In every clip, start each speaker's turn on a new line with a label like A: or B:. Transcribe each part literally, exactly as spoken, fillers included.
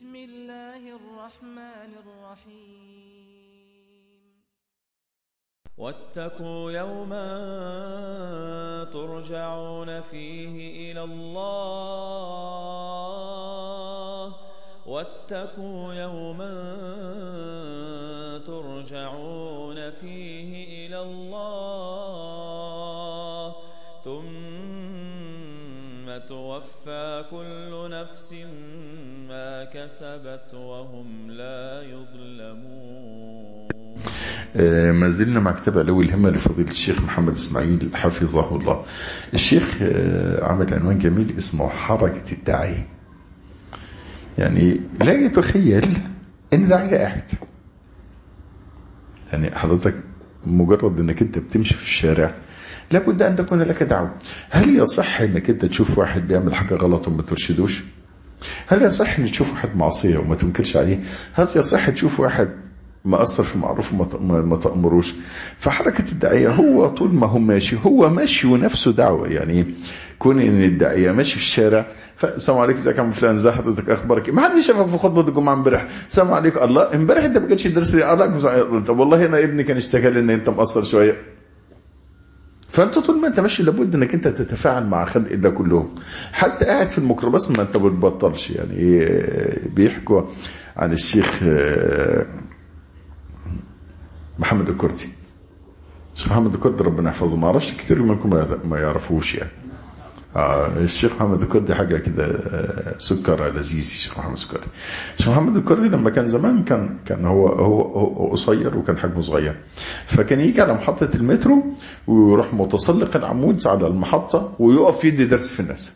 A: بسم الله الرحمن الرحيم
B: واتقوا يوما ترجعون فيه إلى الله واتقوا يوما ترجعون فيه إلى الله ثم توفى كل نفس ما كسبت وهم لا يظلمون.
C: ما زلنا مع كتاب علو الهمة لفضيلة الشيخ محمد إسماعيل حفظه الله. الشيخ عمل عنوان جميل اسمه حركة الداعية. يعني لا يتخيل ان داعية قاعد، يعني حضرتك مجرد انك انت بتمشي في الشارع لابد ان تكون لك دعوة. هل يصح انك انت تشوف واحد بيعمل حاجة غلط وما ترشدوش؟ هل يصح ان تشوف واحد معصية وما تنكرش عليه؟ هل يصح تشوف واحد مأثر في معروف وما تأمروش؟ فحركة الداعية هو طول ما هو ماشي هو ماشي ونفسه دعوة. يعني كون ان الداعية ماشي في الشارع، فالسلام عليكم ازيك يا عم فلان، ازي حضرتك، اخبارك؟ ما حد شافك في خطبه الجمعه امبارح؟ السلام عليكم. الله، امبارح انت ما كنتش درس لي؟ الله، طب والله انا ابني كان اشتكى لي ان انت مقصر شويه. فانت طول ما انت ماشي لابد انك انت تتفاعل مع خلق الله كلهم. حتى قاعد في الميكروباص ما انت بتبطلش. يعني بيحكوا عن الشيخ محمد الكردي. الشيخ محمد الكردي ربنا يحفظه، ما اعرفش كتير منكم ما يعرفوش يعني. آه الشيخ محمد الكردي حاجة كده سكر لذيذ. الشيخ محمد الكردي الشيخ محمد الكردي لما كان زمان كان كان هو هو, هو قصير وكان حجمه صغير، فكان يجي على محطة المترو ويروح متسلق العمود على المحطة ويقف يدي درس في الناس.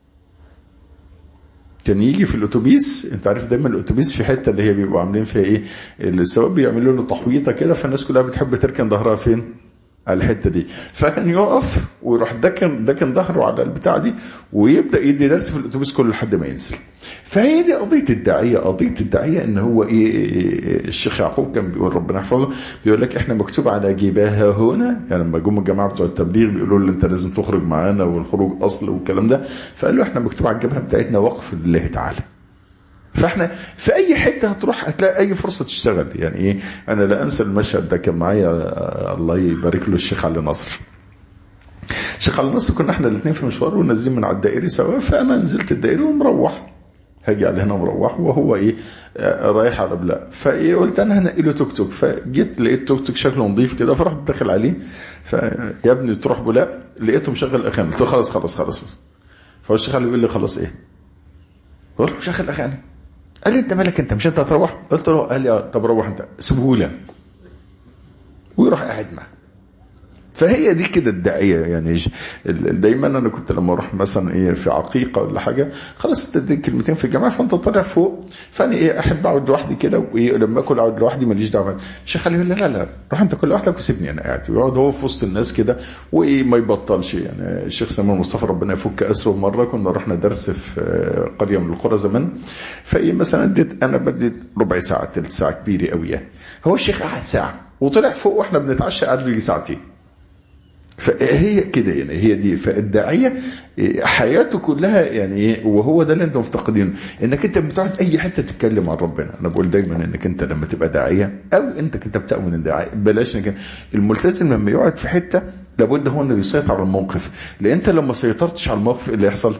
C: كان يجي في الاتوبيس، انت عارف دايما الاتوبيس في حتة اللي هي بيبقوا عاملين فيها ايه، السواق بيعملوا له تحويطة كده، فالناس كلها بتحب تركن ظهرها فين؟ على الحته دي. فكان يقف ويروح دكن دكن ظهره على البتاع دي ويبدا يدي درس في الاتوبيس كله لحد ما ينزل. فهي دي قضيه الداعيه. قضيه الداعيه ان هو ايه، الشيخ يعقوب كان بيقول ربنا يحفظه، بيقول لك احنا مكتوب على جباهها هنا، يعني لما جم الجماعه بتوع التبليغ بيقولوا له انت لازم تخرج معانا والخروج اصل والكلام ده، فقال له احنا مكتوب على الجبهه بتاعتنا وقف لله تعالى. فاحنا في اي حته هتروح هتلاقي اي فرصه تشتغل. يعني ايه، انا لا انسى المشهد ده، كان معايا الله يبارك له الشيخ علي نصر. الشيخ علي نصر كنا احنا الاثنين في مشوار ونازلين من على الدائري سوا، فانا نزلت الدائري ومروح هاجي على هنا مروح وهو ايه رايح على بلا، فايه قلت انا هنقي له توك توك، فجيت لقيت توك توك شكله نظيف كده، فرحت داخل عليه، فيا ابني تروح بلا، لقيته مشغل اغاني، قلت له خلاص خلاص خلاص. فهو الشيخ علي بيقول لي خلاص ايه؟ قلت له مشغل اغاني. قال لي انت مالك انت مش انت هتروح؟ قلت له، قال لي طب روح انت سيبهولي، ويروح قاعد معاه. فهي دي كده الداعيه. يعني دايما انا كنت لما اروح مثلا ايه في عقيقه ولا حاجه، خلاص انت تدي كلمتين في الجامعه فانت طالع فوق، فانا ايه احب اقعد لوحدي كده، وايه لما اكل اقعد لوحدي ماليش دعوه. الشيخ قال لي لا لا لا روح انت كل لوحدك وسيبني انا قاعد، ويقعد هو في وسط الناس كده وايه ما يبطلش. يعني الشيخ سلمان مصطفى ربنا يفك اسره، مره كنا رحنا درس في قريه من القرى زمان، فايه مثلا اديت انا بديت ربع ساعه ثلث ساعه كبيره قوي يعني، هو الشيخ قعد ساعه وطلع فوق واحنا بنتعشى قعد لي ساعتين. فهي كده يعني هي دي. فالداعية حياته كلها يعني، وهو ده اللي انت مفتقدينه، انك انت بتقعد اي حته تتكلم عن ربنا. انا بقول دايما انك انت لما تبقى داعيه او انت كنت بتؤمن الداعيه، بلاش انك الملتزم لما يقعد في حته لابد هو انه يسيطر على الموقف، لان انت لما سيطرتش على الموقف اللي يحصل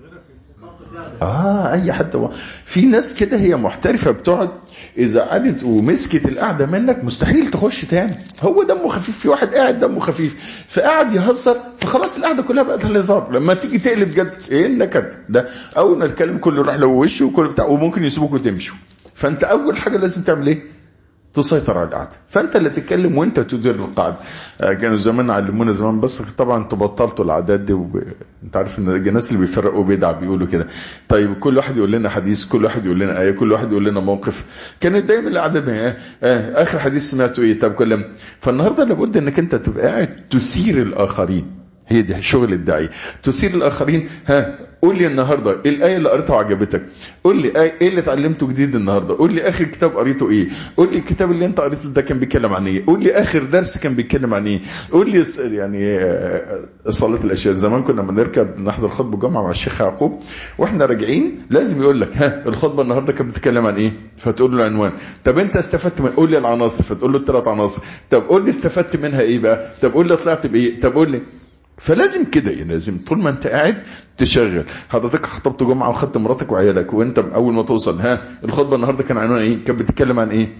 C: اه اي حد. في ناس كده هي محترفه بتقعد اذا قعدت ومسكت القعده منك مستحيل تخش تاني، هو دمه خفيف. في واحد قاعد دمه خفيف فقاعد يهزر فخلاص القعده كلها بقت هزار، لما تيجي تقلب جد ايه النكد ده، اول ما الكلام كله يروح له وشه وكله بتاع، وممكن يسيبوك وتمشوا. فانت اول حاجه لازم تعمل ايه؟ تسيطر على القعده، فانت اللي تتكلم وانت تدير القعده. كانوا زمان علمونا زمان، بس طبعا انتوا بطلتوا العادات دي، وانت عارف ان الناس اللي بيفرقوا بدع بيقولوا كده. طيب كل واحد يقول لنا حديث، كل واحد يقول لنا ايه، كل واحد يقول لنا موقف. كانت دايما القعده اه اه اخر حديث سمعته ايه، طب كلام. فالنهارده لابد انك انت تبقى قاعد تثير الاخرين. هي دي شغل الداعية. تثير الاخرين، ها قول لي النهارده ايه الايه اللي قريتها وعجبتك، قول لي ايه اللي اتعلمته جديد النهارده، قول لي اخر كتاب قريته ايه، قول لي الكتاب اللي انت قريته ده كان بيتكلم عن ايه، قول لي اخر درس كان بيتكلم عن ايه، قول لي يعني صلاه العشاء زمان كنا بنركب نحضر خطبه جمعه مع الشيخ يعقوب واحنا راجعين لازم يقول لك ها الخطبه النهارده كانت بتتكلم عن ايه، فتقول له العنوان. طب انت استفدت من، قول لي العناصر، فتقول له الثلاث عناصر. طب قول لي استفدت منها ايه بقى، طب قول لي طلعت بايه، طب قول لي. فلازم كده، لازم طول ما انت قاعد تشغل. حضرتك خطبت جمعه وخدت مراتك وعيالك وانت اول ما توصل، ها الخطبه النهارده كان عنوانها ايه، كانت بتتكلم عن ايه.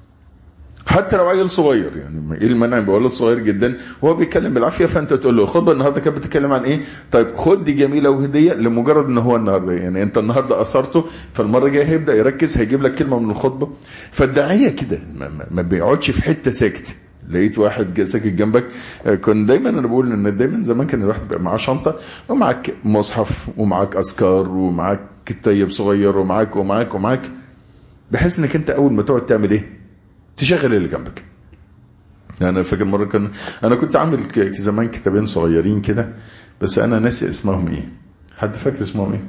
C: حتى لو عيل صغير، يعني ايه المانع يبقى ولد صغير جدا وهو بيتكلم بالعافيه فانت تقول له الخطبه النهارده كانت بتتكلم عن ايه. طيب خد دي جميله وهديه لمجرد ان هو النهارده، يعني انت النهارده اثرته فالمره الجايه هيبدا يركز، هيجيب لك كلمه من الخطبه. فالداعيه كده ما, ما بيقعدش في حته ساكت. لقيت واحد ساكت جنبك، كنت دايما انا بقول ان دايما زمان كان الواحد بيبقى معاه شنطه ومعاك مصحف ومعاك اذكار ومعاك كتيب صغير ومعاك ومعاك ومعاك بحيث انك انت اول ما تقعد تعمل ايه، تشغل اللي جنبك. يعني انا فاكر مره كان انا كنت عامل زمان كتابين صغيرين كده بس انا ناسي اسمهم ايه، حد فاكر اسمهم ايه؟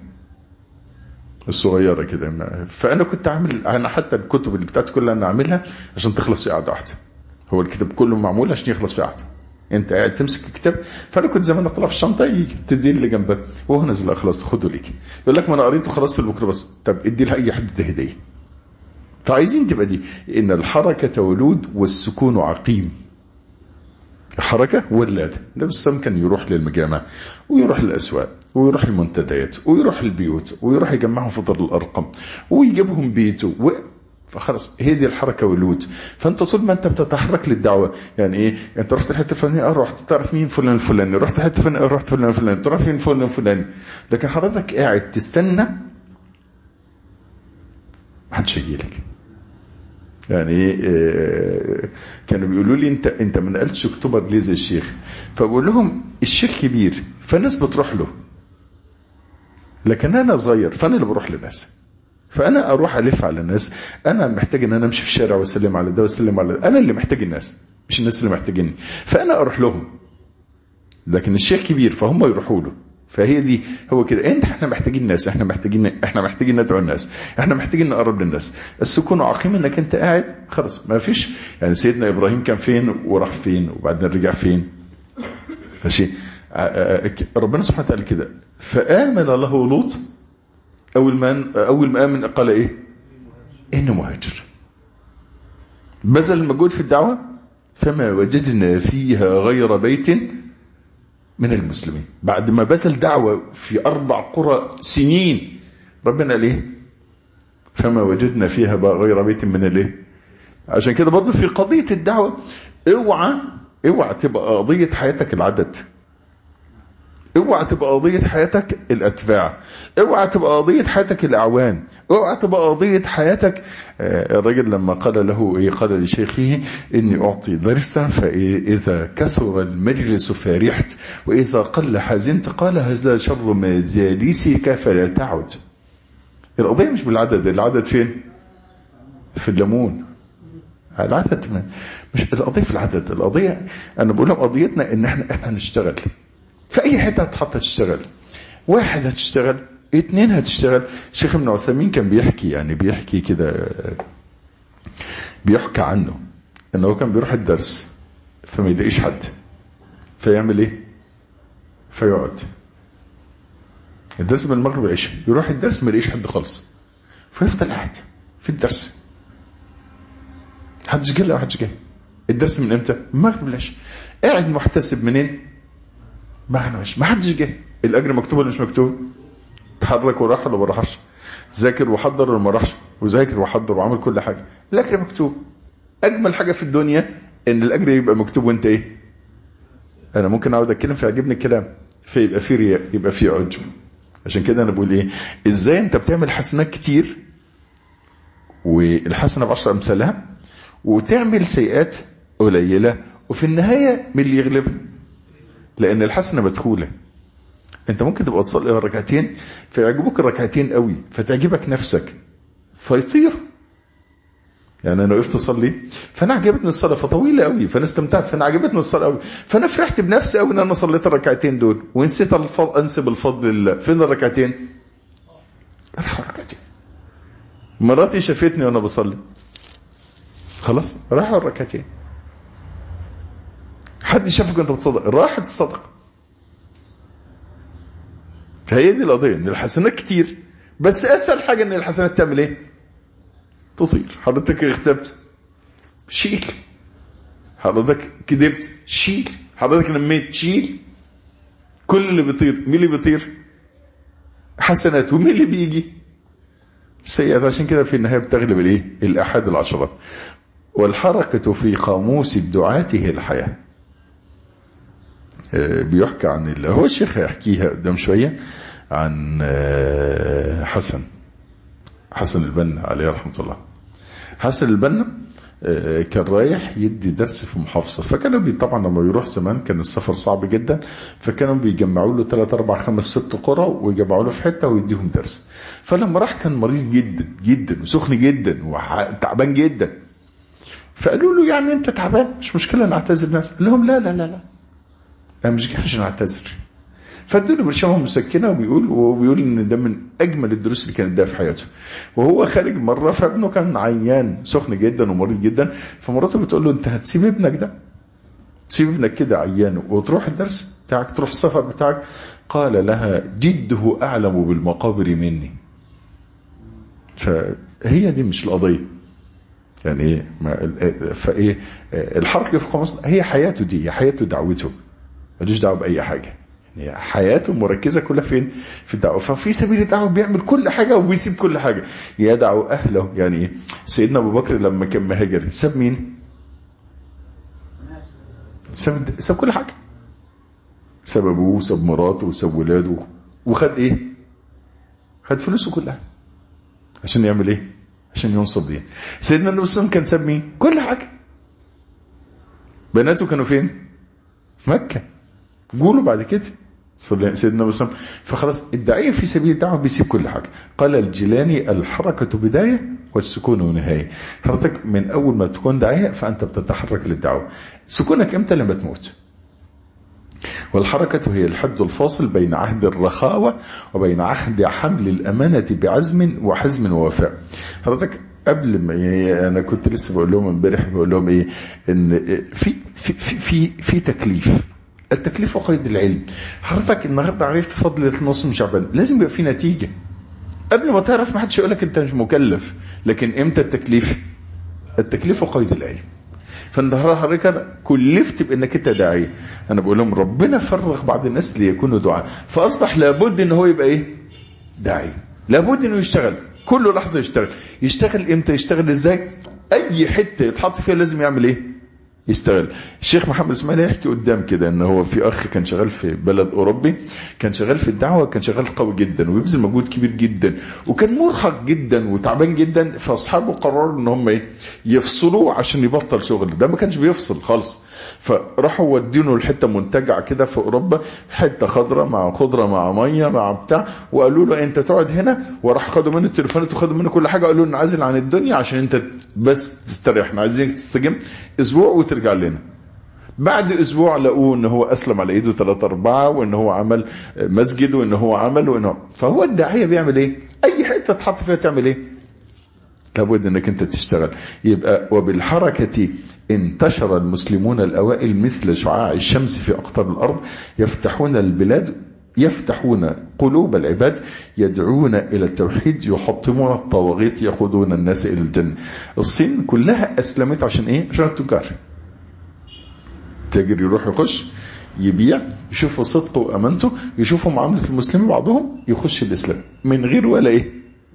C: الصغيره كده. فانا كنت عامل انا حتى الكتب اللي بتاعتي كلها انا عاملها عشان تخلص في قعده واحده. هو الكتاب كله معمول عشان يخلص في قعده. انت قاعد تمسك الكتاب، فانا كنت زمان اطلع في الشنطه يجي تديه اللي جنبك وهو نازل خلاص خده ليك. يقول لك ما انا قريته خلاص في الميكروباص، طب ادي لاي حد هديه. فعايزين تبقى دي ان الحركه ولود والسكون عقيم. الحركه ولاده. النبي صلى الله عليه وسلم كان يروح للمجامع ويروح للاسواق ويروح المنتديات ويروح البيوت ويروح يجمعهم في دار الارقم ويجيبهم بيته و... فخلاص هي دي الحركه والود. فانت طول ما انت بتتحرك للدعوه، يعني ايه، انت رحت الحته الفلانيه اه رحت تعرف مين فلان الفلاني، رحت الحته الفلانيه اه رحت فلان الفلاني، تعرف مين فلان الفلاني. لكن حضرتك قاعد تستنى محدش هيجي لك. يعني ايه، كانوا بيقولوا لي انت انت ما نقلتش اكتوبر ليه زي الشيخ، فبقول لهم الشيخ كبير فالناس بتروح له، لكن انا صغير فانا اللي بروح للناس. فانا اروح الف على الناس، انا محتاج ان انا امشي في الشارع واسلم على ده واسلم على ده. انا اللي محتاج الناس مش الناس اللي محتاجيني، فانا اروح لهم. لكن الشيخ كبير فهم يروحوا له. فهي دي هو كده، انت احنا محتاجين الناس، احنا محتاجين احنا محتاجين ندعو الناس، احنا محتاجين نقرب للناس. السكون عقيم انك انت قاعد خلاص ما فيش. يعني سيدنا ابراهيم كان فين وراح فين وبعدين رجع فين. ماشي. ربنا سبحانه وتعالى كده فآمن له لوط. اول ما اول ما امن قال ايه، انه مهاجر. بذل المجهود في الدعوه فما وجدنا فيها غير بيت من المسلمين. بعد ما بذل دعوه في اربع قرى سنين ربنا قال ايه، فما وجدنا فيها غير بيت من الايه. عشان كده برضه في قضيه الدعوه اوعى اوعى تبقى قضيه حياتك العدد، اوعى تبقى قضية حياتك الاتباع، اوعى تبقى قضية حياتك الاعوان، اوعى تبقى قضية حياتك. الرجل لما قال له ايه، قال لشيخه اني اعطي درسا فاذا كثر المجلس فرحت واذا قل حزنت، قال هذا شر مجالسك فلا تعد. القضية مش بالعدد، العدد فين؟ في الليمون. العدد مش القضية في العدد، القضية انا بقول لهم قضيتنا ان احنا احنا هنشتغل في اي حته هتحط تشتغل. واحد هتشتغل، اتنين هتشتغل. الشيخ ابن عثيمين كان بيحكي يعني بيحكي كده بيحكى عنه انه كان بيروح الدرس فما يلاقيش حد فيعمل ايه، فيقعد الدرس من المغرب والعشاء، يروح الدرس ما يلاقيش حد خالص فيفضل قاعد في الدرس. حدش جه لا حدش جه. الدرس من امتى؟ المغرب والعشاء. قاعد محتسب منين؟ ما احنا مش ما حدش جه. الاجر مكتوب ولا مش مكتوب؟ تحرك وراح ولا ما راحش؟ ذاكر وحضر ولا ما راحش؟ وذاكر وحضر وعمل كل حاجه، الاجر مكتوب. اجمل حاجه في الدنيا ان الاجر يبقى مكتوب وانت ايه. انا ممكن اقعد اتكلم فيعجبني الكلام فيبقى في رياء، يبقى في عجب. عشان كده انا بقول ايه، ازاي انت بتعمل حسنات كتير والحسنه بعشر امثالها وتعمل سيئات قليله وفي النهايه من اللي يغلبها، لان الحسنه مدخوله. انت ممكن تبقى تصلي ركعتين فيعجبوك الركعتين قوي فتعجبك نفسك فيطير يعني انا وقفت اصلي فانا عجبتني الصلاه فطويله قوي فانا استمتعت فانا عجبتني الصلاه قوي فانا فرحت بنفسي قوي ان انا صليت الركعتين دول ونسيت الفضل انسب الفضل لله. فين الركعتين؟ راحوا الركعتين. مراتي شافتني وانا بصلي خلاص راحوا الركعتين. حد شافك وانت بتصدق راحت الصدقه. هي دي القضيه ان الحسنات كتير بس اسهل حاجه ان الحسنات تعمل ايه؟ تطير. حضرتك اغتبت شيل، حضرتك كذبت شيل، حضرتك نميت شيل. كل اللي بيطير مين اللي بيطير؟ حسنات. ومين اللي بيجي؟ سيئات. عشان كده في النهايه بتغلب الايه؟ الاحاد العشرات. والحركه في قاموس الدعاة هي الحياه. بيحكى عن ال... هو الشيخ هيحكيها قدام شويه عن حسن حسن البنا عليه رحمه الله. حسن البنا كان رايح يدي درس في محافظه، فكانوا بي طبعا لما يروح زمان كان السفر صعب جدا، فكانوا بيجمعوا له ثلاثة أربعة خمسة ست قرى ويجمعوا له في حته ويديهم درس. فلما راح كان مريض جدا جدا وسخن جدا وتعبان جدا، فقالوا له يعني انت تعبان مش مشكله نعتذر الناس. قال لهم لا لا لا لا انا مش جاي عشان اعتذر. فادوا له برشامه مسكنه وبيقول وبيقول ان ده من اجمل الدروس اللي كانت ده في حياته. وهو خارج مره فابنه كان عيان سخن جدا ومريض جدا، فمراته بتقول له انت هتسيب ابنك ده؟ تسيب ابنك كده عيان وتروح الدرس بتاعك تروح السفر بتاعك؟ قال لها جده اعلم بالمقابر مني. فهي دي مش القضيه يعني ايه فايه الحركه في قاموس هي حياته دي، هي حياته دعوته ملوش دعوه باي حاجه. يعني حياته مركزه كلها فين؟ في الدعوه. ففي سبيل الدعوه بيعمل كل حاجه وبيسيب كل حاجه. يدعو اهله. يعني سيدنا ابو بكر لما كان مهاجر ساب مين؟ ساب ساب كل حاجه. ساب ابوه وساب مراته وساب ولاده وخد ايه؟ خد فلوسه كلها عشان يعمل ايه؟ عشان ينصب دين. سيدنا النبي صلى الله عليه وسلم كان ساب مين؟ كل حاجه. بناته كانوا فين؟ في مكه. قولوا بعد كده سيدنا النبي صلى الله عليه وسلم. فخلاص الداعية في سبيل الدعوة بيسيب كل حاجة. قال الجيلاني الحركة بداية والسكون نهاية. حضرتك من أول ما تكون داعية فأنت بتتحرك للدعوة. سكونك إمتى؟ لما تموت. والحركة هي الحد الفاصل بين عهد الرخاوة وبين عهد حمل الأمانة بعزم وحزم ووفاء. حضرتك قبل ما يعني انا كنت لسه بقول لهم امبارح بقول لهم ايه ان في في في في تكليف. التكليف وقيد العلم. حضرتك النهارده عرفت فضل نص من شعبان، لازم يبقى في نتيجه. قبل ما تعرف ما حدش يقول لك انت مش مكلف، لكن امتى التكليف؟ التكليف وقيد العلم. فالنهارده حضرتك كلفت بانك انت داعيه. انا بقول لهم ربنا فرغ بعض الناس ليكونوا دعاء، فاصبح لابد ان هو يبقى ايه؟ داعيه. لابد انه يشتغل كل لحظه. يشتغل يشتغل امتى؟ يشتغل ازاي؟ اي حته يتحط فيها لازم يعمل ايه؟ يشتغل. الشيخ محمد اسماعيل يحكي قدام كده ان هو في اخ كان شغال في بلد اوروبي، كان شغال في الدعوه، كان شغال قوي جدا ويبذل مجهود كبير جدا وكان مرهق جدا وتعبان جدا. فاصحابه قرروا ان هم يفصلوا عشان يبطل شغل. ده ما كانش بيفصل خالص. فراحوا ودينه الحته منتجع كده في اوروبا، حته خضراء مع خضره مع ميه مع بتاع، وقالوا له انت تقعد هنا. وراح خدوا منه التليفونات وخدوا منه كل حاجه، قالوا له انعزل عن الدنيا عشان انت بس تستريح، احنا عايزينك تستجم اسبوع وترجع لنا. بعد اسبوع لقوه ان هو اسلم على ايده ثلاثة أربعة وان هو عمل مسجد وان هو عمل وانه. فهو الداعيه بيعمل ايه؟ اي حته تحط فيها تعمل ايه؟ لابد انك انت تشتغل. يبقى وبالحركه انتشر المسلمون الاوائل مثل شعاع الشمس في اقطار الارض، يفتحون البلاد، يفتحون قلوب العباد، يدعون الى التوحيد، يحطمون الطواغيت، يقودون الناس الى الجنه. الصين كلها اسلمت عشان ايه؟ عشان التجار. تاجر يروح يخش يبيع، يشوفوا صدقه وامانته، يشوفوا معامله المسلمين بعضهم، يخش الاسلام من غير ولا ايه؟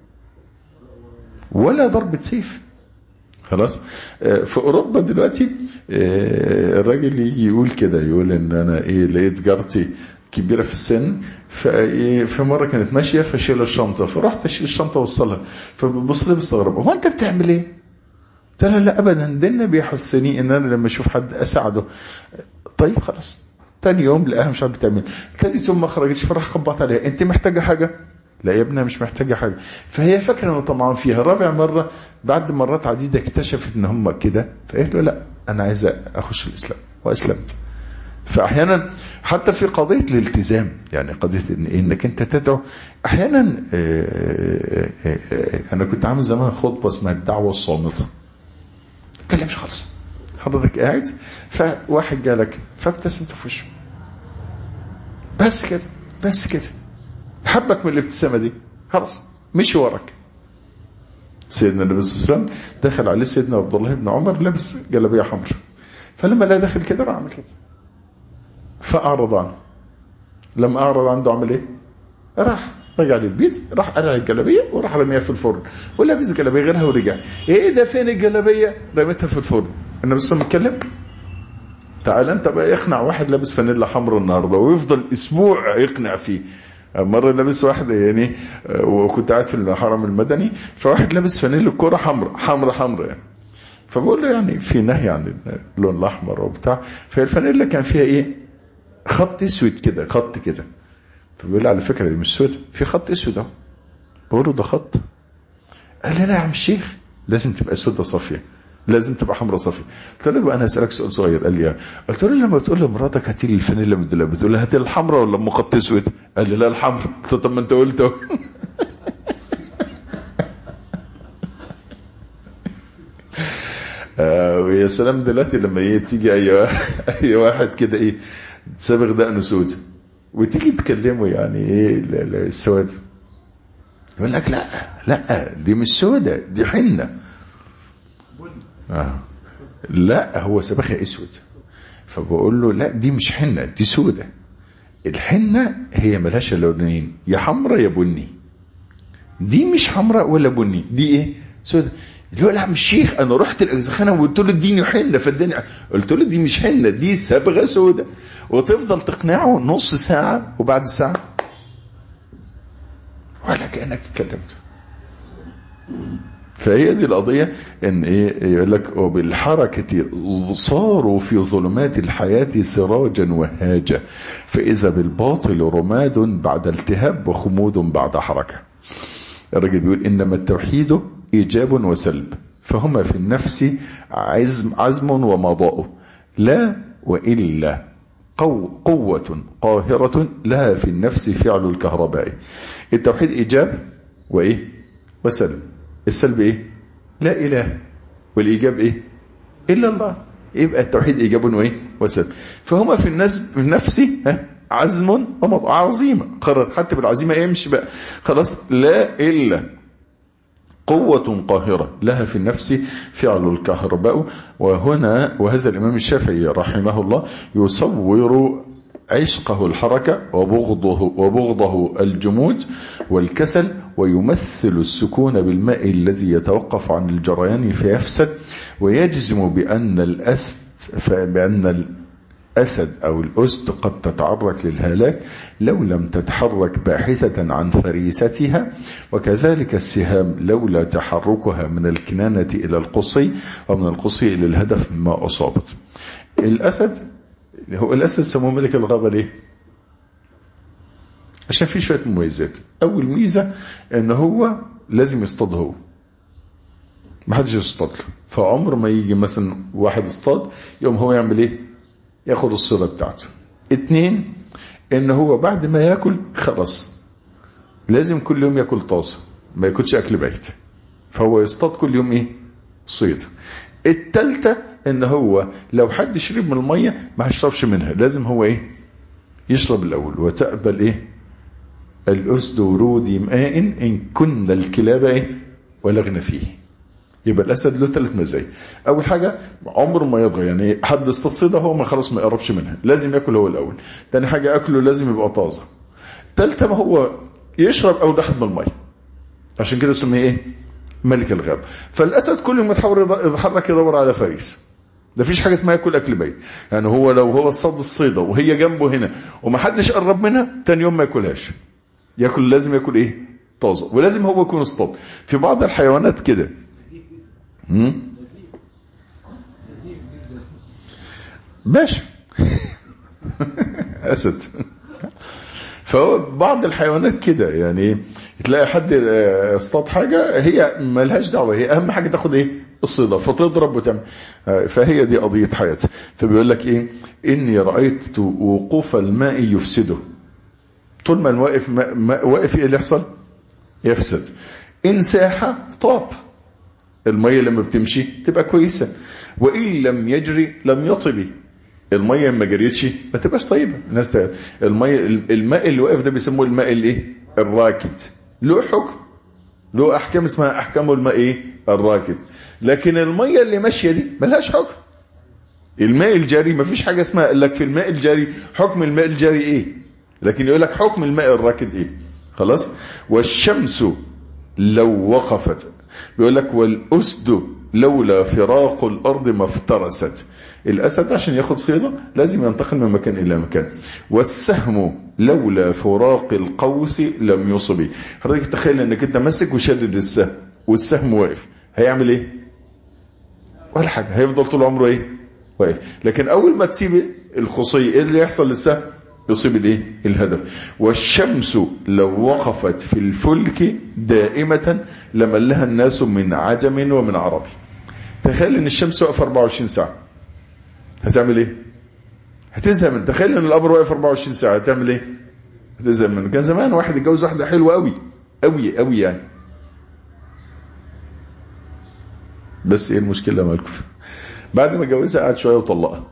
C: ولا ضربة سيف. خلاص. في اوروبا دلوقتي الراجل يجي يقول كده، يقول ان انا ايه لقيت جارتي كبيرة في السن، في مرة كانت ماشية فشيل الشنطة، فرحت اشيل الشنطة ووصلها، فببص لي بستغرب، هو انت بتعمل ايه؟ قلت لها لا ابدا، ده النبي يحسني ان انا لما اشوف حد اساعده. طيب خلاص. تاني يوم لقاها مش عارفه بتعمل، تاني يوم ما خرجتش، فراح خبط عليها، انت محتاجة حاجة؟ لا يا ابنها مش محتاجة حاجة. فهي فاكرة انه طمعان فيها. رابع مرة بعد مرات عديدة اكتشفت ان هم كده، فقالت له لا انا عايزة اخش الاسلام، واسلمت. فاحيانا حتى في قضية الالتزام، يعني قضية إن انك انت تدعو احيانا. انا كنت عامل زمان خطبة اسمها الدعوة الصامتة، ما تكلمش خالص، حضرتك قاعد فواحد جالك فابتسمت في وشه بس كده، بس كده، حبك من الابتسامة دي خلاص مشي وراك. سيدنا النبي صلى الله عليه وسلم دخل عليه سيدنا عبد الله بن عمر لابس جلابيه حمراء، فلما لا دخل كده راح عمل كده فأعرض عنه. لما أعرض عنه عمل ايه؟ راح رجع للبيت، راح قلع الجلابيه وراح رميها في الفرن، ولابس جلابيه غيرها ورجع. ايه ده فين الجلابيه؟ رميتها في الفرن. النبي صلى الله عليه وسلم اتكلم. تعال انت بقى يقنع واحد لابس فانيلا حمراء النهارده ويفضل اسبوع يقنع فيه. مرة لابس واحد يعني، وكنت قاعد في الحرم المدني، فواحد لابس فانيلا كوره حمراء حمراء حمراء يعني، فبقول له يعني في نهي عن اللون الاحمر وبتاع، فالفانيلا كان فيها ايه؟ خط اسود كده، خط كده. فبيقول لي على فكره دي مش سود، في خط اسود اهو. بقول له ده خط. قال لي لا يا عم الشيخ لازم تبقى سودة صافيه، لازم تبقى حمراء صافيه. قلت له بقى انا هسالك سؤال صغير. قال لي يا قلت له لما بتقول لمراتك هاتي لي الفانيلا من الدولاب بتقول لها هاتي الحمراء ولا ام خط اسود؟ قال لي لا الحمراء. قلت له طب ما انت قلته. آه ويا سلام دلوقتي لما ايه تيجي اي اي واحد كده ايه صابغ دقنه سود وتيجي تكلمه يعني ايه السواد، يقول لك لا لا دي مش سودة دي حنة. آه. لا هو صبغها اسود. فبقول له لا دي مش حنة دي سودة. الحنة هي ملهاش لونين، يا حمراء يا بني. دي مش حمراء ولا بني، دي ايه؟ سودة. اللي هو لا مش شيخ انا رحت الاجزخانه وقلت له اديني حنه فاداني، قلت له دي مش حنه دي صبغه سودة. وتفضل تقنعه نص ساعه وبعد ساعه ولا كانك اتكلمت. فهي دي القضيه ان ايه يقول لك وبالحركه صاروا في ظلمات الحياه سراجا وهاجا فاذا بالباطل رماد بعد التهاب وخمود بعد حركه. الراجل بيقول انما التوحيد ايجاب وسلب فهما في النفس عزم, عزم ومضاء لا والا قو قوة قاهرة لها في النفس فعل الكهرباء. التوحيد ايجاب وايه وسلب. السلب ايه؟ لا اله. والايجاب ايه؟ الا الله. يبقى التوحيد ايجاب وايه وسلب. فهما في النفس في النفس ها عزم ومضاء. عظيمة قررت حتى بالعزيمة يمشي بقى خلاص. لا الا قوة قاهرة لها في النفس فعل الكهرباء. وهنا وهذا الإمام الشافعي رحمه الله يصور عشقه الحركة وبغضه, وبغضه الجمود والكسل، ويمثل السكون بالماء الذي يتوقف عن الجريان فيفسد، ويجزم بأن الأسد بأن الأسد أو الأسد قد تتعرك للهلاك لو لم تتحرك باحثة عن فريستها، وكذلك السهام لولا تحركها من الكنانة إلى القصي ومن القصي إلى الهدف ما أصابت. الأسد هو الأسد سموه ملك الغابة ليه؟ عشان فيه شوية مميزات. أول ميزة إن هو لازم يصطاد، هو ما حدش يصطاد، فعمر ما يجي مثلا واحد اصطاد يوم هو يعمل ايه؟ ياخد الصيدة بتاعته. اتنين ان هو بعد ما ياكل خلاص لازم كل يوم ياكل طاسة، ما ياكلش اكل بيت، فهو يصطاد كل يوم ايه؟ صيد. التالتة ان هو لو حد شرب من المية ما هيشربش منها، لازم هو ايه؟ يشرب الاول. وتقبل ايه؟ الاسد ورود ماء ان كن الكلاب ايه؟ ولغن فيه. يبقى الاسد له ثلاث مزايا. اول حاجه عمره ما يضغى، يعني حد اصطاد صيده هو ما خلاص ما يقربش منها، لازم ياكل هو الاول. ثاني حاجه اكله لازم يبقى طازه. ثالثه ما هو يشرب اول واحد من الميه، عشان كده اسمه ايه؟ ملك الغاب. فالاسد كل ما يتحاول يتحرك يدور على فريس. ده فيش حاجه اسمها ياكل اكل بيت، يعني هو لو هو صاد الصيده وهي جنبه هنا وما حدش قرب منها ثاني يوم ما ياكلهاش، ياكل لازم ياكل ايه؟ طازه. ولازم هو يكون اصطاد. في بعض الحيوانات كده باشا اسد فهو بعض الحيوانات كده يعني تلاقي حد اصطاد حاجة هي ملهاش دعوة، هي اهم حاجة تاخد ايه الصيدة فتضرب وتعمل. فهي دي قضية حياتها. فبيقول لك ايه اني رأيت وقوف الماء يفسده. طول ما واقف واقف ايه اللي يحصل؟ يفسد. ان ساح طاب، المية لما بتمشي تبقى كويسة، وان لم يجري لم يطبي. المية ما جريتش ما تبقاش طيبة. الناس المية الماء اللي واقف ده بيسموه الماء الايه الراكد، له حكم له احكام اسمها احكام الماء ايه الراكد. لكن المية اللي ماشية دي ملهاش حكم. الماء الجاري ما فيش حاجة اسمها قال لك في الماء الجاري حكم الماء الجاري ايه، لكن يقول لك حكم الماء الراكد ايه. خلاص. والشمس لو وقفت، بيقول لك والاسد لولا فراق الارض ما افترست. الاسد عشان ياخد صيده لازم ينتقل من مكان الى مكان. والسهم لولا فراق القوس لم يصب. حضرتك تخيل انك انت ماسك وشدد السهم والسهم واقف، هيعمل ايه؟ ولا حاجه، هيفضل طول عمره ايه واقف. لكن اول ما تسيب الخصيه ايه اللي يحصل للسهم؟ يصيب الايه الهدف. والشمس لو وقفت في الفلك دائمة لملها الناس من عجم ومن عربي. تخيل ان الشمس واقفه أربعة وعشرين ساعة، هتعمل ايه؟ هتزهق من. تخيل ان القمر واقف أربعة وعشرين ساعة، هتعمل ايه؟ هتزهق منه. كان زمان واحد اتجوز واحدة حلوة قوي قوي قوي يعني، بس ايه المشكلة مالكم؟ بعد ما جوزها قعد شوية وطلقها.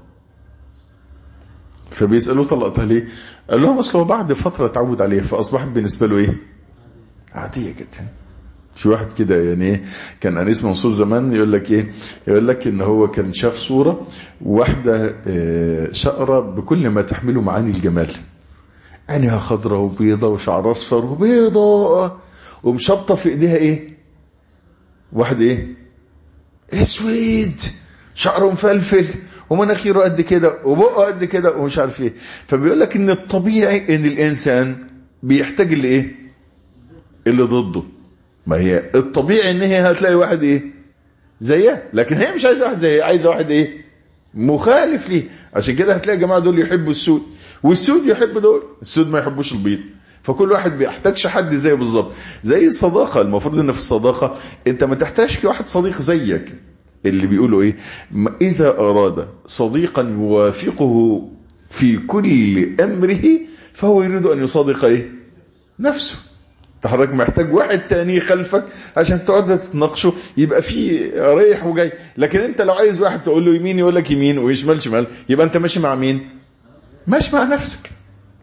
C: فبيسألوه طلقتها ليه؟ قال لهم اصل هو بعد فترة اتعود عليه فاصبحت بالنسبة له ايه عادية جدا. في واحد كده يعني كان انيس منصور زمان يقول لك ايه، يقول لك ان هو كان شاف صورة واحدة شقرة بكل ما تحمله معاني الجمال، عينها خضراء وبيضة وشعر اصفر وبيضة ومشبطة في ايديها ايه واحد ايه اسود، شعره مفلفل ومناخيره قد كده وبقه قد كده ومش عارف ايه. فبيقول لك ان الطبيعي ان الانسان بيحتاج اللي ايه اللي ضده. ما هي الطبيعي ان هي هتلاقي واحد ايه زيها، لكن هي مش عايزه واحد زيها، عايزه واحد ايه مخالف ليه. عشان كده هتلاقي الجماعه دول يحبوا السود والسود يحب دول، السود ما يحبوش البيض. فكل واحد بيحتاجش حد زيه بالظبط. زي الصداقه، المفروض ان في الصداقه انت ما تحتاجش واحد صديق زيك. اللي بيقولوا ايه، اذا اراد صديقا يوافقه في كل امره فهو يريد ان يصادق ايه نفسه. حضرتك محتاج واحد تاني خلفك عشان تقعد تتناقشوا يبقى في رايح وجاي. لكن انت لو عايز واحد تقول له يمين يقول لك يمين ويشمال شمال، يبقى انت ماشي مع مين؟ ماشي مع نفسك.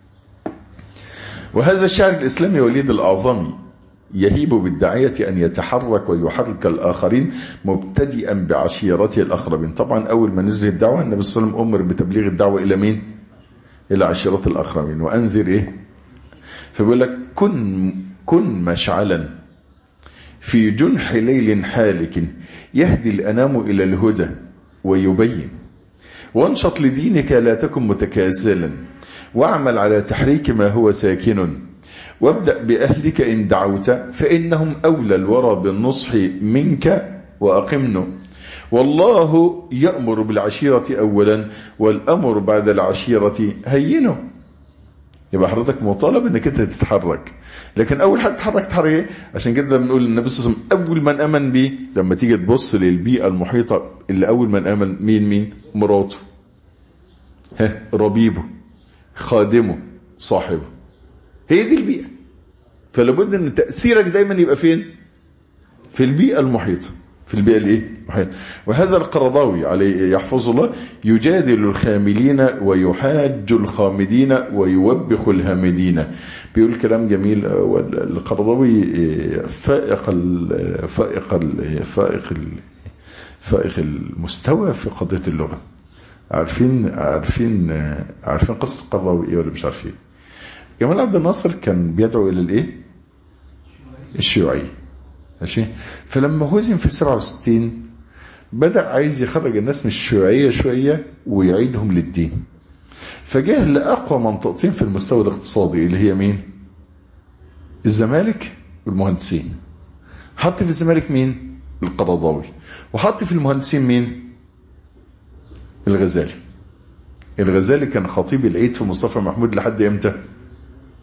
C: وهذا الشاعر الاسلامي وليد الاعظمي يهيب بالداعية ان يتحرك ويحرك الاخرين مبتدئا بعشيرته الاقربين. طبعا اول ما نزل الدعوة النبي صلى الله عليه وسلم امر بتبليغ الدعوة الى مين؟ الى عشيرة الاقربين. وانذر ايه؟ فبيقول لك كن كن مشعلا في جنح ليل حالك يهدي الأنام إلى الهدى ويبين. وانشط لدينك لا تكن متكاسلا، واعمل على تحريك ما هو ساكن. وابدأ بأهلك إن دعوت فإنهم أولى الورى بالنصح منك وأقمن. والله يأمر بالعشيرة أولا والأمر بعد العشيرة هينه. يبقى حضرتك مطالب انك انت تتحرك، لكن اول حد تتحرك تتحرك ايه؟ عشان كده بنقول النبي صلى الله عليه وسلم اول من امن بيه، لما تيجي تبص للبيئه المحيطه اللي اول من امن مين مين؟ مراته، ها ربيبه، خادمه، صاحبه. هي دي البيئه. فلابد ان تاثيرك دايما يبقى فين؟ في البيئه المحيطه، في البيئة الايه محيط. وهذا القرضاوي عليه يحفظ الله يجادل الخاملين ويحاج الخامدين ويوبخ الهامدين. بيقول كلام جميل. القرضاوي فائق ال فائق ال فائق ال فائق المستوى في قضية اللغة. عارفين عارفين عارفين قصة القرضاوي ايه ولا مش عارفين؟ جمال عبد الناصر كان بيدعو الى الايه الشيوعية، ماشي. فلما هزم في سبعة وستين بدأ عايز يخرج الناس من الشيوعية شوية ويعيدهم للدين. فجاه لأقوى منطقتين في المستوى الاقتصادي اللي هي مين؟ الزمالك والمهندسين. حط في الزمالك مين؟ القرضاوي. وحط في المهندسين مين؟ الغزالي. الغزالي كان خطيب العيد في مصطفى محمود لحد امتى؟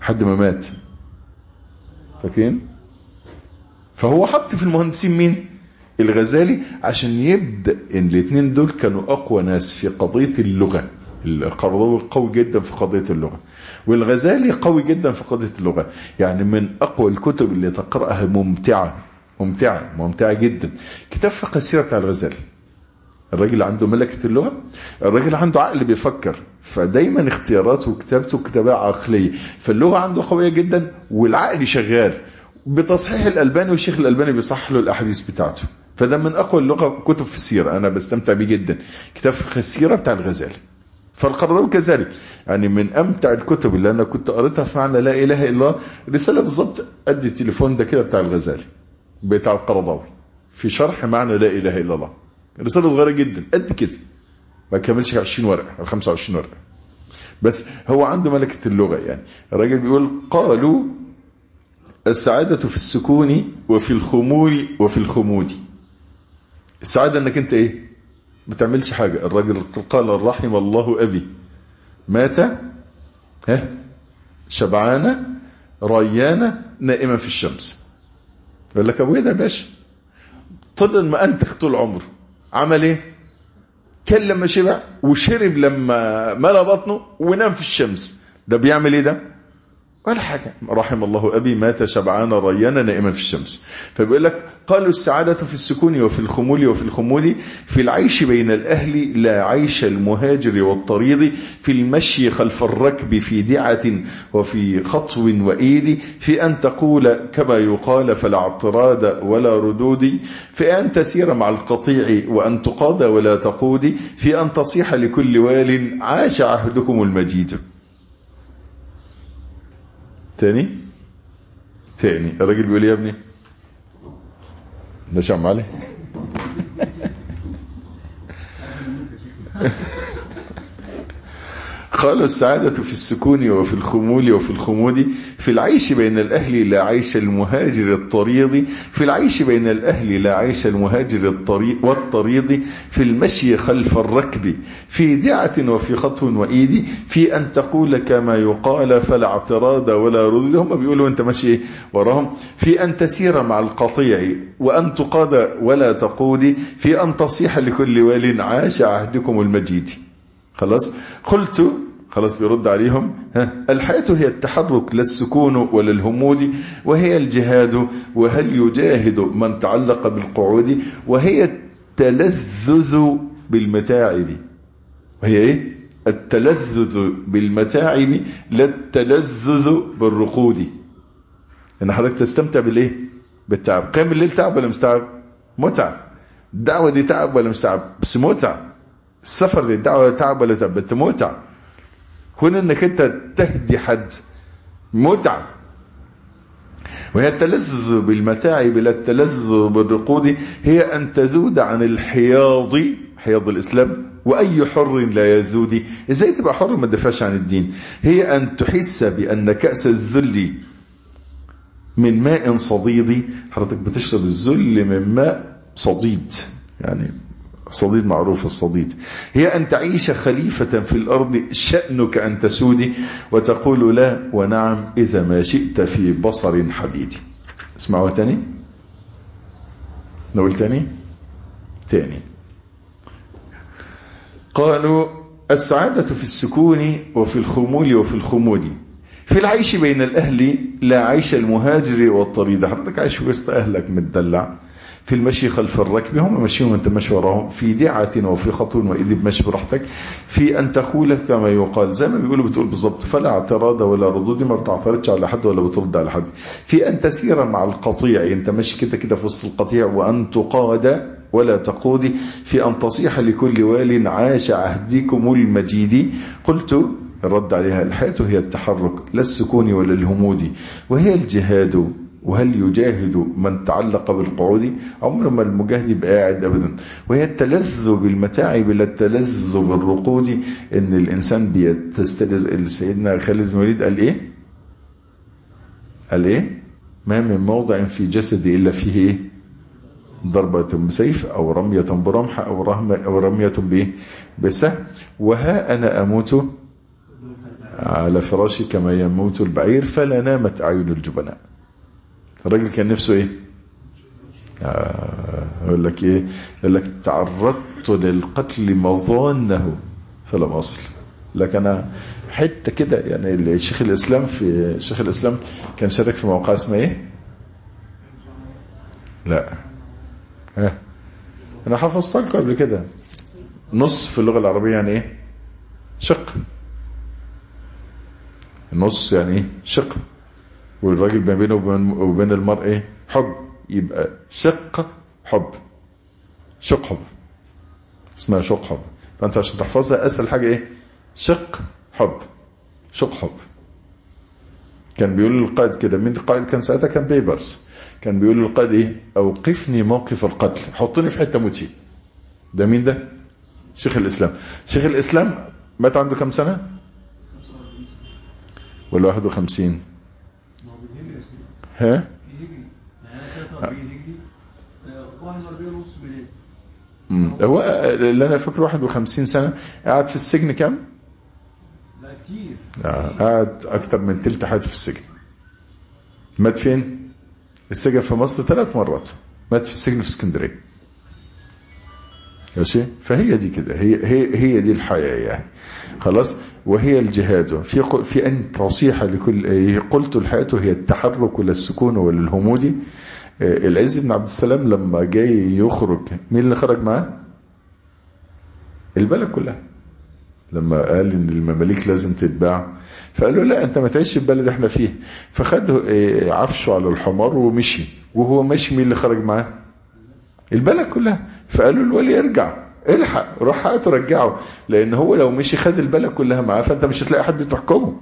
C: حد ما مات، فاكرين؟ فهو حط في المهندسين مين؟ الغزالي، عشان يبدأ ان الاثنين دول كانوا اقوى ناس في قضية اللغة. القرضاوي قوي جدا في قضية اللغة، والغزالي قوي جدا في قضية اللغة. يعني من اقوى الكتب اللي تقرأها ممتعة ممتعة ممتعة جدا كتاب فقه السيرة بتاع الغزالي. الراجل عنده ملكة اللغة، الراجل عنده عقل بيفكر، فدايما اختياراته وكتابته كتابة عقلية، فاللغة عنده قوية جدا والعقل شغال بتصحيح الألباني، والشيخ الألباني بيصحح له الأحاديث بتاعته. فده من أقوى اللغة كتب في السيرة، أنا بستمتع بيه جدا كتاب فقه السيرة بتاع الغزالي. فالقرضاوي كذلك، يعني من أمتع الكتب اللي أنا كنت قريتها في معنى لا إله إلا الله رسالة بالظبط قد التليفون ده كده بتاع الغزالي بتاع القرضاوي في شرح معنى لا إله إلا الله. رسالة صغيرة جدا قد كده، ما كملش عشرين ورقة أو خمسة وعشرين ورقة، بس هو عنده ملكة اللغة. يعني الراجل بيقول قالوا السعادة في السكون وفي الخمول وفي الخمود. السعادة انك انت ايه؟ بتعملش حاجة. الراجل قال رحم الله ابي مات ها شبعانة ريانة نائمة في الشمس. يقول لك ابويا ده باشا طول ما انتخ طول عمره عمل ايه؟ كل لما شبع وشرب لما ملا بطنه ونام في الشمس. ده بيعمل ايه ده؟ ولا حاجة. رحم الله أبي مات شبعان ريانا نائما في الشمس. فبيقول لك قالوا السعادة في السكون وفي الخمول وفي الخمود، في العيش بين الأهل لا عيش المهاجر والطريض، في المشي خلف الركب في دعة وفي خطو وإيد، في أن تقول كما يقال فلا اعتراض ولا ردود، في أن تسير مع القطيع وأن تقاد ولا تقود، في أن تصيح لكل وال عاش عهدكم المجيد. تاني تاني الراجل بيقول يا ابني ده شام عليه قالوا السعادة في السكون وفي الخمول وفي الخمود، في العيش بين الأهل لا عيش المهاجر الطريض، في العيش بين الأهل لا عيش المهاجر الطريق والطريض، في المشي خلف الركب في دعة وفي خطو وإيد، في أن تقول كما يقال فلا اعتراض ولا رد. هم بيقولوا أنت ماشي وراهم. في أن تسير مع القطيع وأن تقاد ولا تقود، في أن تصيح لكل وال عاش عهدكم المجيد. خلاص قلت خلاص بيرد عليهم ها الحياة هي التحرك لا السكون ولا الهمود، وهي الجهاد وهل يجاهد من تعلق بالقعود، وهي التلذذ بالمتاعب. وهي ايه؟ التلذذ بالمتاعب لا التلذذ بالرقود. ان حضرتك تستمتع بالايه؟ بالتعب. قيام الليل تعب ولا مش تعب؟ متعب. الدعوة دي تعب ولا مش تعب؟ بس متعب. السفر للدعوة تعب ولا تعب؟ انت متعب. كون انك انت تهدي حد متعب. وهي التلذذ بالمتاعب لا التلذذ بالرقود، هي ان تزود عن الحياض حياض الاسلام واي حر لا يزود. ازاي تبقى حر ما تدافعش عن الدين؟ هي ان تحس بان كأس الذل من ماء صديد. حضرتك بتشرب الذل من ماء صديد، يعني صديد معروف الصديد. هي أن تعيش خليفة في الأرض شأنك أن تسودي، وتقول لا ونعم إذا ما شئت في بصر حديد. اسمعوا تاني نقول تاني تاني قالوا السعادة في السكون وفي الخمول وفي الخمود، في العيش بين الأهل لا عيش المهاجر والطريد. حضرتك عايش وسط أهلك متدلع، في المشي خلف الركب هم ماشيين وانت ماشي وراهم، في دعة وفي خطو وإيدي بمشي براحتك، في أن تقول كما يقال زي ما بيقولوا بتقول بالظبط فلا اعتراض ولا ردود، ما بتعترضش على حد ولا بترد على حد، في أن تسير مع القطيع انت ماشي كده كده في وسط القطيع، وأن تقاد ولا تقودي، في أن تصيح لكل وال عاش عهدكم المجيد. قلت الرد عليها الحياة هي التحرك لا السكون ولا الهمود، وهي الجهاد وهل يجاهد من تعلق بالقعود. عمر ما المجاهد يبقى قاعد ابدا. وهي التلذذ بالمتاعب لا التلذذ بالرقود، ان الانسان بيستلذ. سيدنا خالد بن الوليد قال ايه؟ قال ايه؟ ما من موضع في جسدي الا فيه ايه؟ ضربة بسيف او رمية برمح او رمية او رمية بايه؟ بسهم. وها انا اموت على فراشي كما يموت البعير فلا نامت أعين الجبناء. الراجل كان نفسه ايه؟ يقول لك ايه؟ يقول لك تعرضت للقتل مظانه فلم اصل. لكن انا حته كده يعني الشيخ الاسلام في شيخ الاسلام كان شارك في موقع اسمه ايه؟ لا ها انا حفظت لكم قبل كده. نص في اللغه العربيه يعني ايه؟ شق. النص يعني ايه؟ شق. والراجل ما بينه وبين المرء ايه؟ حب. يبقى شق حب، شق حب، اسمها شق حب. فانت عشان تحفظها اسهل حاجه ايه؟ شق حب، شق حب. كان بيقول للقائد كده، مين القائد كان ساعتها؟ كان بيبرس. كان بيقول للقائد ايه؟ اوقفني موقف القتل، حطني في حته موت فيه. ده مين ده؟ شيخ الاسلام. شيخ الاسلام مات عنده كم سنه؟ ولا واحد وخمسين؟ ها؟ هو اللي انا فاكره واحد وخمسين سنه. قاعد في السجن كام؟
D: لا كتير.
C: قاعد اكتر من تلت حياته في السجن. مات فين؟ السجن في مصر ثلاث مرات. مات في السجن في اسكندريه. ماشي. فهي دي كده، هي هي هي دي الحياه يعني. خلاص. وهي الجهاد في في ان تصيح لكل. قلت الحياه هي التحرك ولا السكون ولا الهمود. العز بن عبد السلام لما جاي يخرج، مين اللي خرج معاه؟ البلد كلها. لما قال ان المماليك لازم تتباع، فقال له لا انت ما تعيش البلد احنا فيه. فخد عفشه على الحمار ومشي. وهو ماشي مين اللي خرج معاه؟ البلد كلها. فقالوا الولي ارجع الحق، روح هاته رجعه، لان هو لو مشي خد البلد كلها معاه فانت مش هتلاقي حد تحكمه.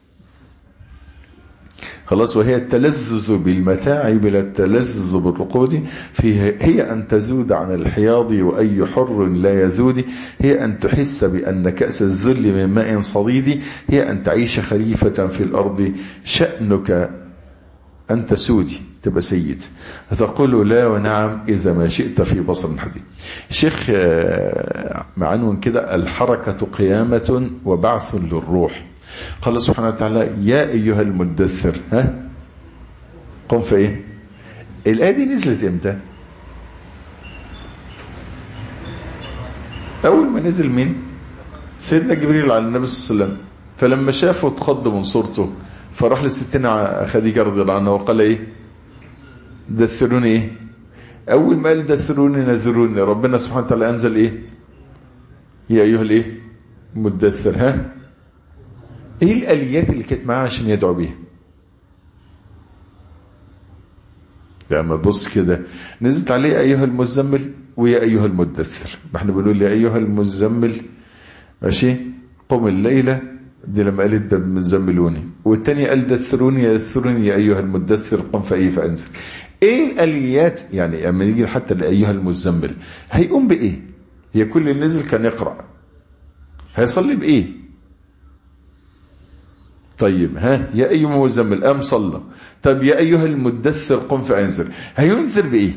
C: خلاص. وهي التلذذ بالمتاع بلا التلذذ بالرقود. فيها هي أن تزود عن الحياض وأي حر لا يزود. هي أن تحس بأن كأس الذل من ماء صديد. هي أن تعيش خليفة في الأرض. شأنك أن تسودي، تبقى سيد. تقول لا ونعم إذا ما شئت في بصر حديد. الشيخ معنون كده: الحركة قيامة وبعث للروح. قال سبحانه وتعالى: يا أيها المدثر ها قم في ايه؟ الآية دي نزلت امتى؟ أول ما نزل مين؟ سيدنا جبريل على النبي صلى الله عليه وسلم. فلما شافه اتخض من صورته، فراح لستنا خديجة رضي الله عنها وقال ايه؟ دثروني ايه؟ أول ما قال دثروني نذروني، ربنا سبحانه وتعالى أنزل ايه؟ يا أيها الايه؟ مدثر. ها؟ ايه الاليات اللي كانت معاه عشان يدعو بيها؟ لما تبص كده نزلت عليه ايها المزمل ويا ايها المدثر. ما احنا بنقول يا ايها المزمل ماشي قم الليله، دي لما قال ده مزملوني. والتاني قال دثروني يدثروني يا ايها المدثر قم فايه فانزل. ايه الاليات يعني؟ اما نيجي حتى لايها المزمل هيقوم بايه؟ هي كل اللي نزل كان يقرا، هيصلي بايه؟ طيب ها يا ايها المزمل قام صلى. طب يا ايها المدثر قم فانذر، هينذر بايه؟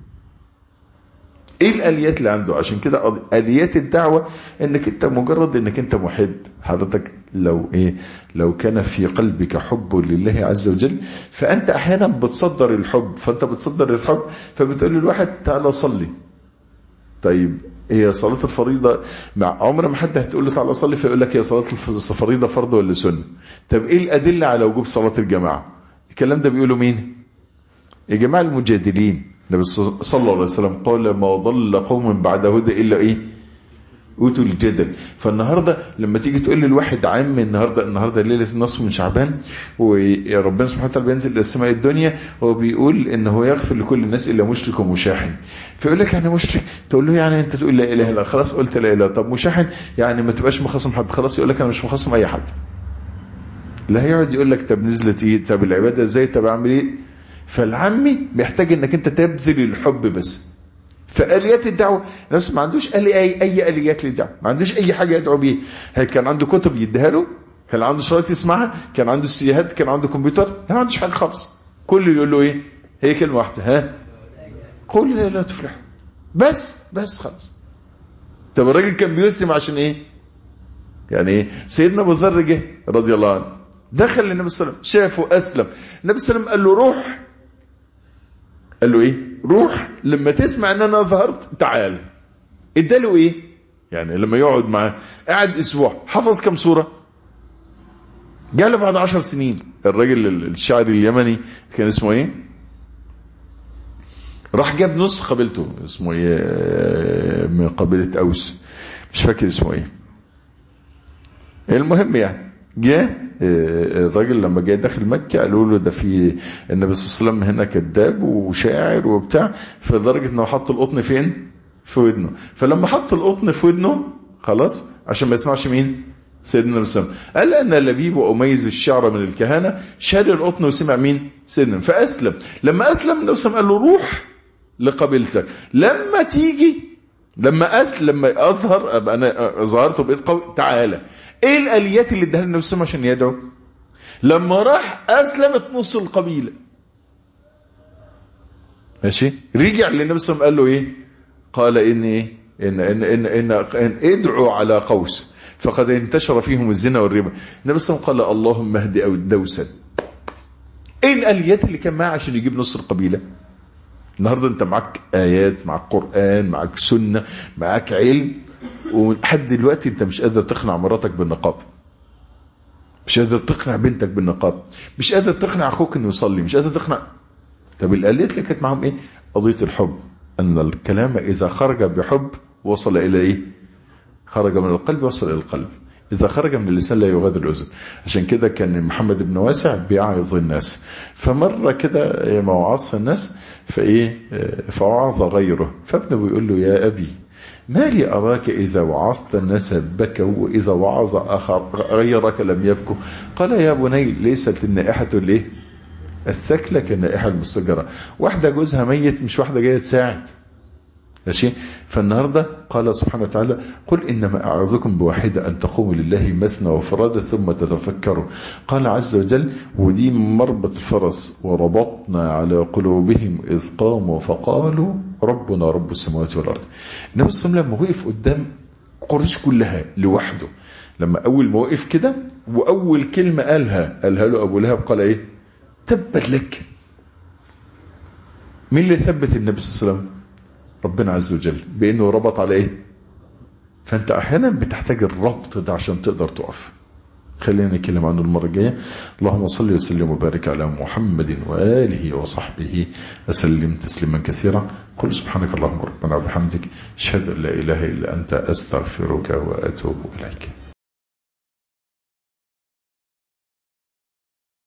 C: ايه الاليات اللي عنده؟ عشان كده اليات الدعوه انك انت مجرد انك انت محب. حضرتك لو ايه لو كان في قلبك حب لله عز وجل، فانت احيانا بتصدر الحب، فانت بتصدر الحب فبتقول للواحد تعالى صلي. طيب هي صلاة الفريضة مع عمر ما حد هتقول له تعالى صلي فيقول لك هي صلاة الفريضة فرض ولا سنة. طب ايه الادلة على وجوب صلاة الجماعة؟ الكلام ده بيقولوا مين؟ يا جماعة المجادلين. النبي صلى الله عليه وسلم قال: ما ضل قوم بعد هدى الا ايه؟ اوتوا الجدل. فالنهارده لما تيجي تقول للواحد عام النهارده النهارده ليله النصف من شعبان وربنا سبحانه وتعالى بينزل الى السماء الدنيا وبيقول ان هو يغفر لكل الناس الا مشرك ومشاحن، فيقول لك يعني مشرك، تقول له يعني انت تقول لا اله الا الله، خلاص قلت لا اله. طب مشاحن يعني ما تبقاش مخاصم حد، خلاص يقول لك انا مش مخاصم اي حد. لا هيقعد يقول لك طب نزلت ايه؟ طب العباده ازاي؟ طب اعمل ايه؟ فالعمي محتاج انك انت تبذل الحب بس. فآليات الدعوة نفسه ما عندوش أي أي آليات للدعوة، ما عندوش أي حاجة يدعو بيه. هل كان عنده كتب يديها له؟ كان عنده شرايط يسمعها؟ كان عنده سيهات؟ كان عنده كمبيوتر؟ لا ما عندوش حاجة خالص. كل اللي يقول له إيه؟ هي كلمة واحدة: ها قول لا لا تفلح. بس بس خلاص. طب الراجل كان بيسلم عشان إيه؟ يعني ايه؟ سيدنا ابو ذر جه رضي الله عنه دخل للنبي صلى الله عليه وسلم شافه اسلم. النبي صلى الله عليه وسلم قال له روح، قال له ايه؟ روح لما تسمع ان انا ظهرت تعال. اداله ايه؟ يعني لما يقعد معاه قعد اسبوع حفظ كم سوره؟ جاء له بعد عشر سنين الراجل الشاعر اليمني كان اسمه ايه؟ راح جاب نص قبيلته اسمه ايه من قبيله اوس، مش فاكر اسمه ايه. المهم يعني جاء الراجل لما جاء داخل مكة قالوا له ده في النبي صلى الله عليه وسلم هنا كذاب وشاعر وبتاع، فلدرجة انه حط القطن فين؟ في ودنه. فلما حط القطن في ودنه خلاص عشان ما يسمعش مين؟ سيدنا النبي صلى الله عليه وسلم. قال أن لبيب وأميز الشعر من الكهنة شال القطن وسمع مين؟ سيدنا. فأسلم. لما أسلم النبي صلى الله عليه وسلم قال له روح لقبيلتك لما تيجي، لما أسلم لما أظهر أبقى أنا ظهرت بقيت قوي تعالى. ايه الاليات اللي اداها النبي صلى الله عليه وسلم عشان يدعو؟ لما راح اسلمت نص القبيله ماشي، رجع للنبي صلى الله عليه وسلم قال له ايه؟ قال ان ايه؟ ان ان ان, إن, إن ادعوا على قوس فقد انتشر فيهم الزنا والربا. النبي صلى الله عليه وسلم قال اللهم اهد او دوسا. ايه الاليات اللي كان معاه عشان يجيب نص القبيله؟ النهارده انت معاك ايات، معاك قران، معاك سنه، معاك علم، ولحد دلوقتي انت مش قادر تقنع مراتك بالنقاب، مش قادر تقنع بنتك بالنقاب، مش قادر تقنع اخوك انه يصلي، مش قادر تقنع. طب الاليات اللي كانت معاهم ايه؟ قضيه الحب، ان الكلام اذا خرج بحب وصل الى ايه؟ خرج من القلب وصل الى القلب، اذا خرج من اللسان لا يغادر الاذن. عشان كده كان محمد بن واسع بيعظ الناس، فمره كده ما وعظ الناس فايه فوعظ غيره، فابنه بيقول له يا ابي ما لي أراك إذا وعظت الناس بكوا وإذا وعظ آخر غيرك لم يبكوا؟ قال يا بني ليست النائحة ليه الثكلة كالنائحة المستجرة، واحدة جوزها ميت مش واحدة جاية تساعد ماشي. فالنهاردة قال سبحانه وتعالى قل إنما أعظكم بواحدة أن تقوموا لله مثنى وفرادى ثم تتفكروا. قال عز وجل ودي مربط الفرس وربطنا على قلوبهم إذ قاموا فقالوا ربنا رب السماوات والأرض. النبي صلى الله عليه وسلم لما وقف قدام قريش كلها لوحده، لما أول ما وقف كده وأول كلمة قالها قالها له أبو لهب قال إيه؟ تبت لك. مين اللي ثبت النبي صلى الله عليه وسلم؟ ربنا عز وجل بأنه ربط على إيه؟ فأنت أحيانا بتحتاج الربط ده عشان تقدر تقف. خلينا نتكلم عنه المرة الجاية. اللهم صل وسلم وبارك على محمد وآله وصحبه وسلم تسليما كثيرا. قل سبحانك اللهم ربنا وبحمدك أشهد أن لا إله إلا أنت أستغفرك وأتوب إليك.